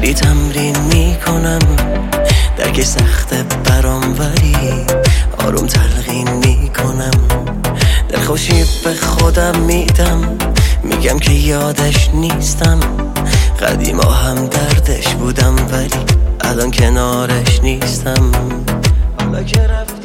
خیلی تمرین میکنم، درک سخته برام ولی آروم تلقین میکنم. دلخوشی به خودم میدم، میگم که یادش نیستم. قدیما هم دردش بودم ولی الان کنارش نیستم. حالا که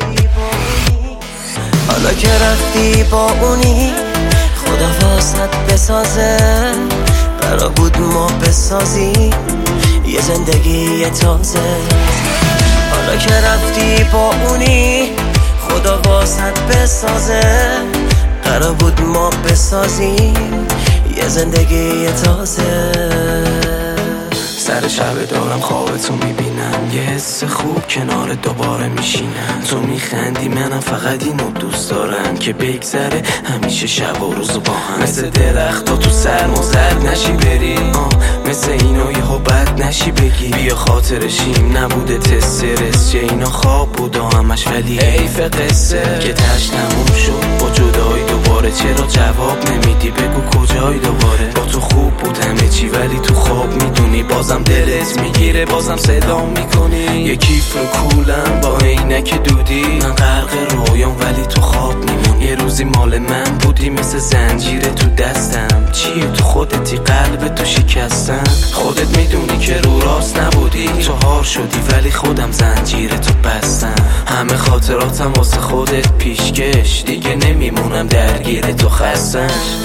رفتی با اونی خدا واسط بسازه. قرار بود ما بسازیم یه زندگی تازه. حالا که رفتی با اونی خدا واسط بسازه. قرار بود ما بسازیم یه زندگی تازه. سر شب دارم خوابتو میبینم، یه حس خوب کنار دوباره میشینم. تو میخندی منم فقط اینو دوست دارم که بگذره همیشه شب و روز با هم. مثل درختا تو سرما زرد نشی بری، مثل اینو یهو بد نشی بگی بیا خاطرشیم. نبوده تسترس چه اینا خواب بود همش ولی حیف قصه که تش تموم شد با جدایی دوباره. چرا جواب نمیدی بگو کجایی دوباره؟ با تو خوب بود همه چی ولی تو خواب میدونی بازم دلت میگیره بازم صدا میکنی. یه کیف رو کولم با عینک دودی، من غرق رویام ولی تو خواب میمونی. یه روزی مال من بودی مثل زنجیره تو دستم. چیه تو خودتی قلب تو شکستم. خودت میدونی که رو راست نبودی، تو هار شدی ولی خودم زنجیره تو بستم. همه خاطراتم واسه خودت پیشکش، دیگه نمیمونم درگیر تو خستم.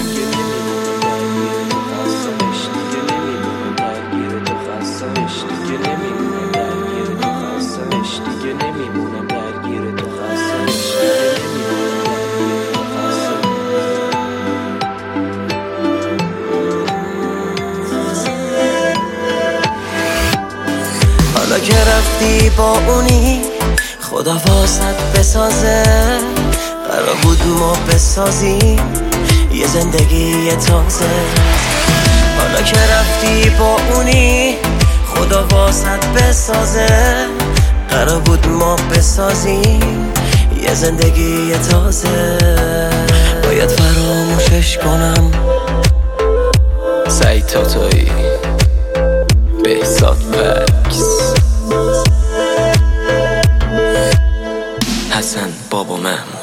حالا که رفتی با اونی خدا واسط بسازه. قرار بود ما بسازیم یه زندگی تازه. حالا که رفتی با اونی خدا واسط بسازه. قرار بود ما بسازیم یه زندگی تازه. باید فراموشش کنم. سعید تاتایی، بهزاد پکس، حسن بابا محمود.